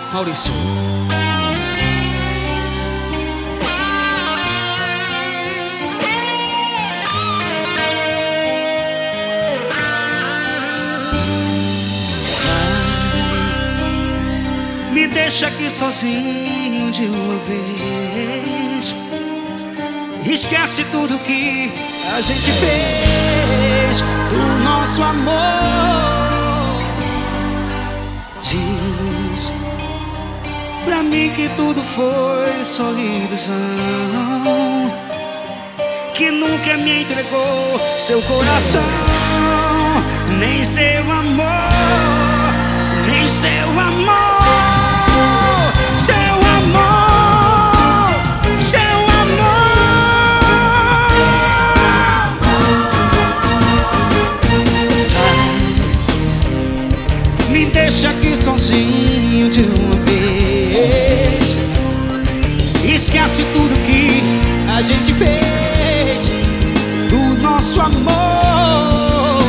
Maurício. Me deixa aqui sozinho de uma vez. Esquece tudo que a gente fez do nosso amor. Diz pra mim que tudo foi só ilusão, que nunca me entregou seu coração, nem seu amor, nem seu amor. Me deixa aqui sozinho de uma vez. Esquece tudo que a gente fez do nosso amor.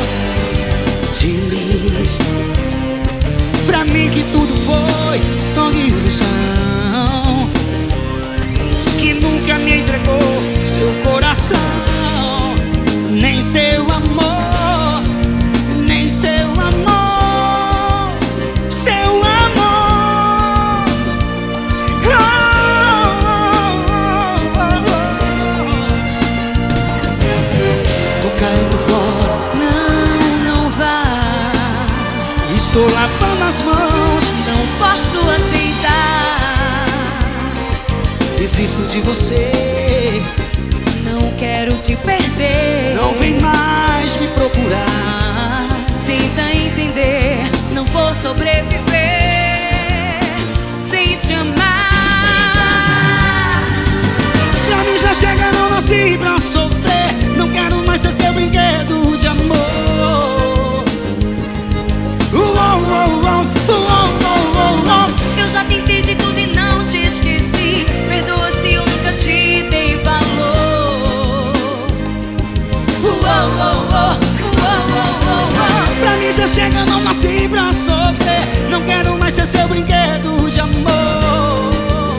Diz pra mim que tudo foi só ilusão, que nunca me entregou seu coração, nem seu amor, nem seu amor. Estou lavando as mãos, não posso aceitar. Desisto de você, não quero te perder. Não vem mais me procurar. Tenta entender, não vou sobreviver sem te amar. Pra mim já chega, não nasci pra sofrer. Não quero mais ser seu brinquedo de amor. Eu já tentei de tudo e não te esqueci. Perdoa se eu nunca te dei valor. Pra mim já chega, não nasci pra sofrer. Não quero mais ser seu brinquedo de amor.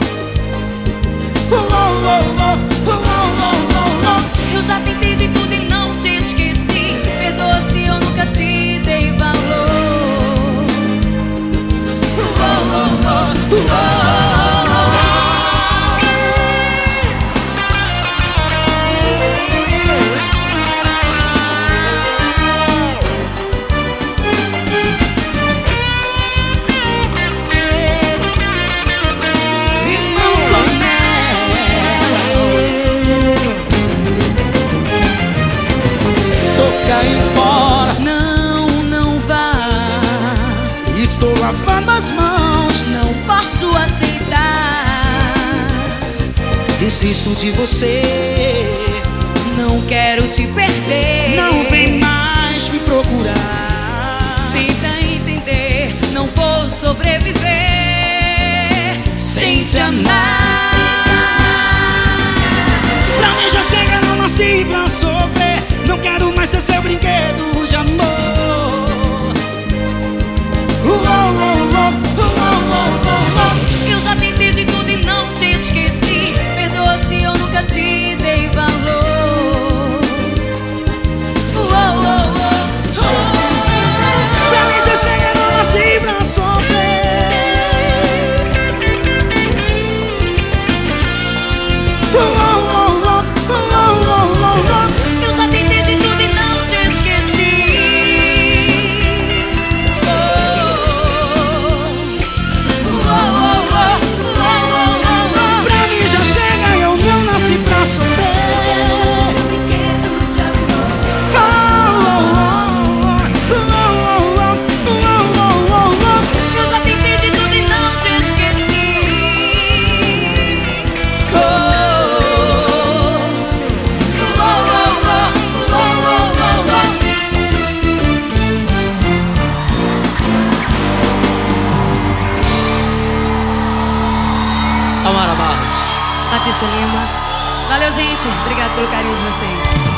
Eu já tentei de tudo e não te esqueci. Perdoa se eu nunca te dei valor. Fora. Não, não vá. Estou lavando as mãos, não posso aceitar. Desisto de você, não quero te perder. Não vem mais me procurar. Tenta entender, não vou sobreviver sem te amar. Pra mim já chega, não nasci pra sofrer. Não quero mais ser seu brinquedo de amor. Eu já tentei de tudo e não te esqueci. Perdoa se eu nunca te dei valor. Pra mim já chega, não nasci pra sofrer. Eu já tentei de tudo e não te esqueci. Pra mim já chega, eu não nasci pra sofrer. Eu já tentei de tudo e não te esqueci. Amara Barros. Patrícia Lima. Valeu, gente. Obrigado pelo carinho de vocês.